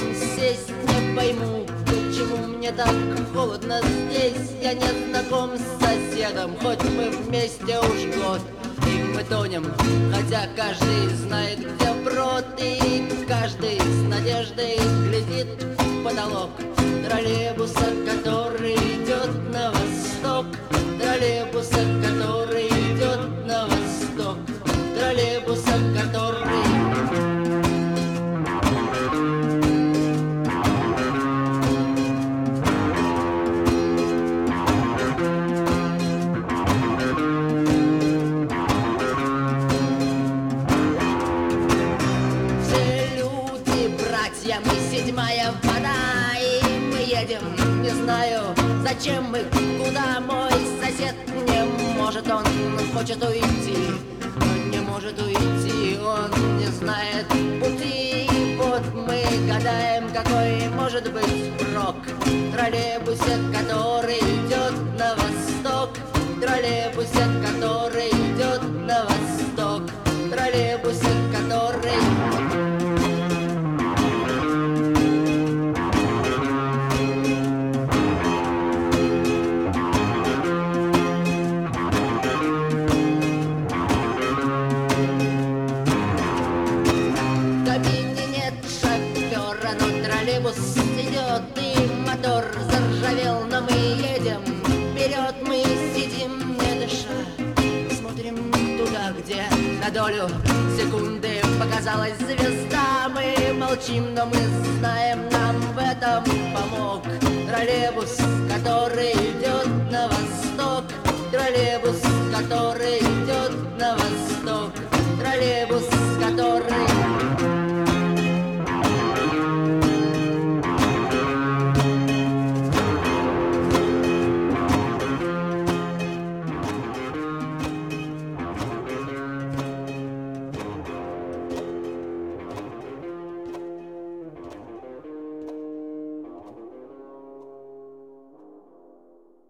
сесть, не пойму, почему мне так холодно здесь. Я не знаком с соседом, хоть мы вместе уж год. И мы тонем, хотя каждый знает, где брод. И каждый с надеждой глядит в потолок троллейбуса, который идет на восток. Троллейбуса, который идет на восток. Троллейбуса, который... Мы седьмая вода, и мы едем, не знаю, зачем мы, куда. Мой сосед не может, он хочет уйти, но не может уйти, он не знает пути. И вот мы гадаем, какой может быть прок в троллейбусе, который идет на восток. Троллейбусе, который идет на восток. Троллейбусе, который... Троллейбус идет, и мотор заржавел, но мы едем вперед, мы сидим, не дыша, смотрим туда, где на долю секунды показалась звезда. Мы молчим, но мы знаем, нам в этом помог троллейбус, который идет на восток. Троллейбус, который идет на восток.